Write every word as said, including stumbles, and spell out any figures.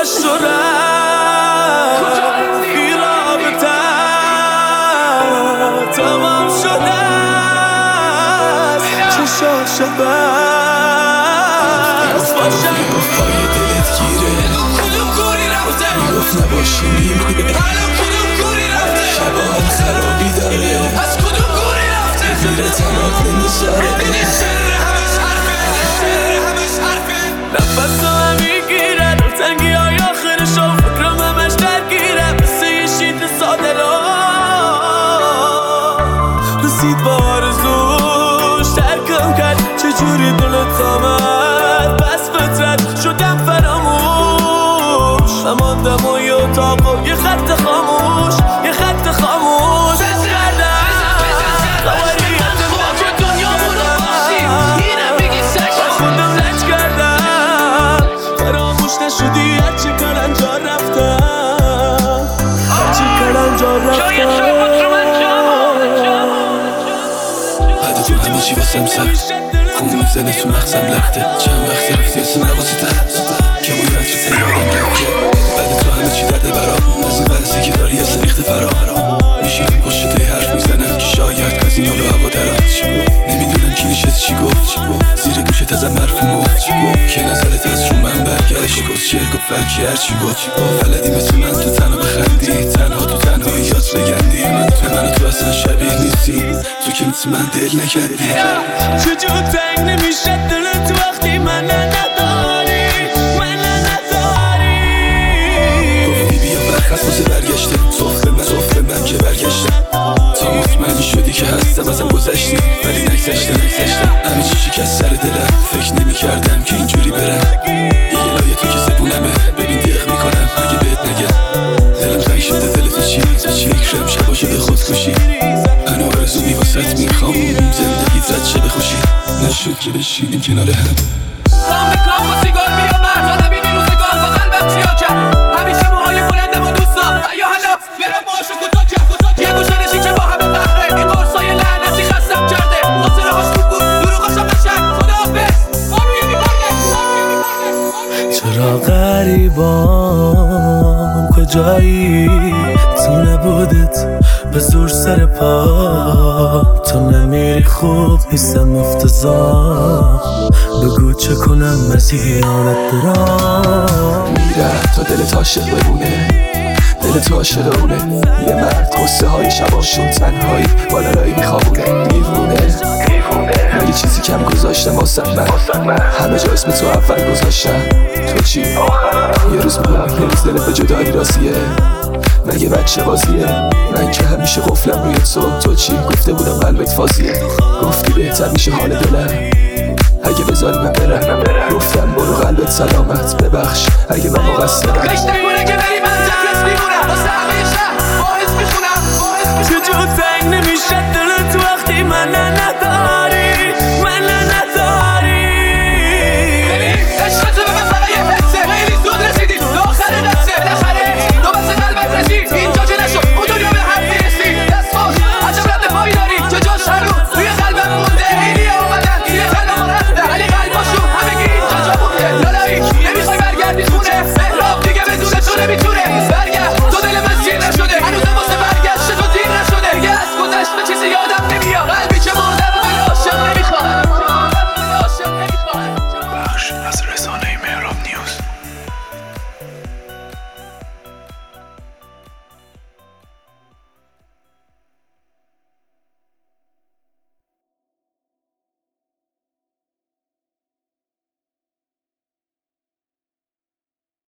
گذاشت و رفت این رابطه تمام شده است چشاش بست باشم پای دلت گیره کدوم گوری رفته میگفت نباشی میمیره الان کدوم گوری رفته شباهت خرابی داره از کدوم گوری رفته میره تنات نمیذاره دیدی سر همش حرفه سر همش حرفه نفس هم میگیره دلتنگی های آخرشو فکرم همش درگیره مثل یه شیط ساده را رسید با آرزوش ترکم کرد چجوری دلت آمد بس فطرت شدم فراموش نماندم و یه اتاق و یه خط خاموش یه خط خاموش بس کردم خواریت خاک دنیا برو باشیم اینم بگی سشم خودم لج کردم فراموش نشدی هرچی کلنجا رفتم هرچی کلنجا رفتم بعد تو همه چی واسم سخت خون میزنه تو مغزم لخته چند وقت رفتی اسم نوازی تر که باید تو سیادم رفته بعد تو همه چی درده برام از این وضعی که داری از ریخت فرام میشینم پشت ته حرف میزنم که شاید کسی نالو هوا درات نمیدونم کی نشست چی گفت زیر گوشت ازم حرفی مفت که نظرت از رو من برگردش گفت چیه گفت فرکی هرچی گفت بلدی مثل من تو تنها بخندی تنها تو تنهاییات بگندی من تو من تو اصلا شبیه نیستی تو که مثل من دل نکردی چجور تنگ نمیشه دلت وقتی من نداری من نداری گفتی بیا برخست واسه برگشته صفت من صفت من که برگشته تا مطمئنی شدی که هستم ازم گذشتی ولی نگذشته نگذشته همه چی شکست سر دلم فکر نمی کردم که اینجوری برم یه لایه تو که زبونمه ببین دیخ میکنم اگه بهت نگم دلم تنگ شده دل تو چی تو چی فکرم شبا شده خودکشی من آرزو میواسط میخوام زندگی زد شب خوشی نشد که بشینیم کنار هم کام به کام با سیگار بیا مرد تا نبینی روزگار با قلبم چیا کرد همیشه موهای بلندم و دوستم یا حالا برم باشو کوتاه کرد یه گوشه نشی که با همه تخته این قرصای لعنتی خستم کرده خاطره هاش خوب بود دروغاشم قشنگ خداحافظ آروی میبرده چرا غریبام کجایی تو نبودت به زور سر پا تو نمیری خوب نیستم افتضاح بگو چه کنم مسیحانت دارم میره تا دلت عاشق بمونه دلت عاشقونه یه مرد قصه های شباشون تنهایی بالالایی میخوابونه دیوونه مگه چیزی کم گذاشتم واسه من همه جا اسم تو اول گذاشتم تو چی؟ یه روز میبرم یه روز دلت به جدایی راضیه مگه بچه بازیه من که همیشه قفلم روی تو تو چی؟ گفته بودم قلبت فازیه گفتی بهتر میشه حال دلم اگه بذاری من برم گفتم برو قلبت سلامت ببخش اگه من مقصرم کاش نمونه که بری من تفرس میمونم واسه همه شهر باعث میخونم چجور تنگ نمیشه دلت وقتی من نداری من نداری ببین عشقتو به من فقط یه حسه خیلی زود رسیدی به آخر دسته بالاخره نوبت قلبت رسید اینجا که نشد اون دنیا به هم میرسی دست خوش عجب رد پایی داری که جاش هر روز روی قلبم مونده خیلی آمدن یه تنها رفتن ولی قلباشون همگی اینجا جا مونده لالایی نمیخوای برگردی خونه مهراب دیگه بدون تو نمیتونه برگرد تو دل من سیر نشده هنوزم واسه برگشت تو دیر نشده دیگه از گذشته چیزی یادم نمیاد